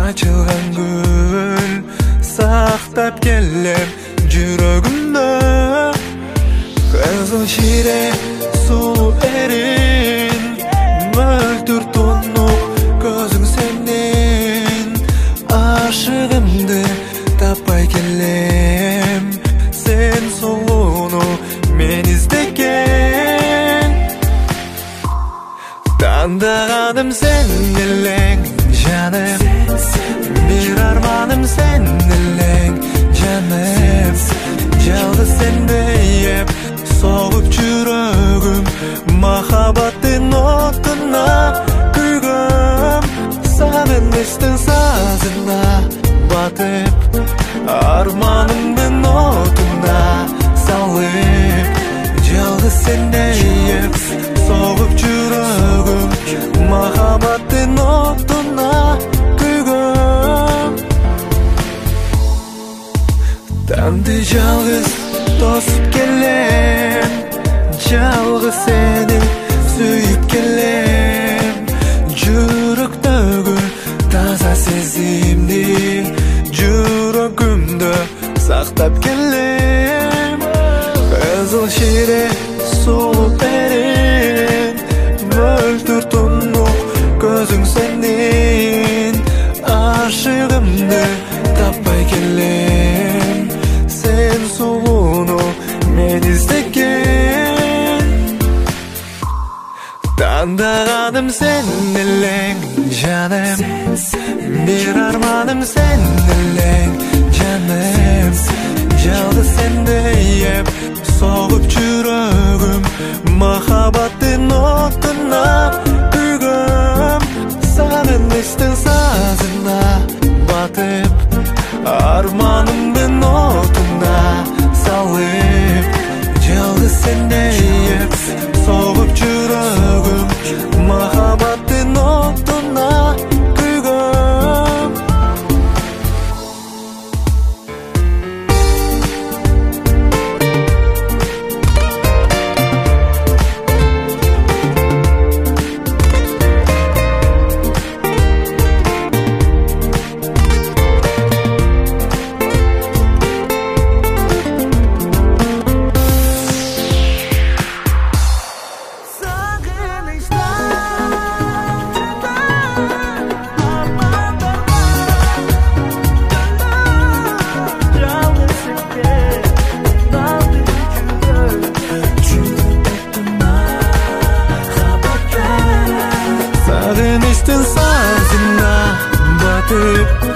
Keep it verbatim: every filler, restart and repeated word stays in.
açılgan gül saqtap kellem жүрөгүмдө кызыл шире суу эрин мөлтүр тонуп көзүң сендин ашыгымды таппай келем сен сулууну мен издеген тандыганым сен элең жаным бир арманым сен элең жаным жалгыз сендей соғып жүрөгүм махаббаттын отуна күйгөм сагынычтын сазына батып арманымдын отуна салып жалгыз сендей соғып жүрөгүм махаббаттын отуна күйгөм Тамды жалгыз тосуп келем жалгыз сени сүйүп келем жүрөктөгү таза сезимди жүрөгүмдө сактап келем кызыл шире суу эрин мөлтүр тунук көзүң сендин ашыгымды таппай келем сен сулууну мен издеген тандыганым сен элең жаным бир арманым сен элең жаным жалгыз сендей соғып жүрөгүм махаббаттын отуна күйгөм сагынычтын сазына батып арманымдын отуна салып жалгыз сендей соғып жүрөгүм махаббаттын отуна күйгөм Сагынычтын сазына батып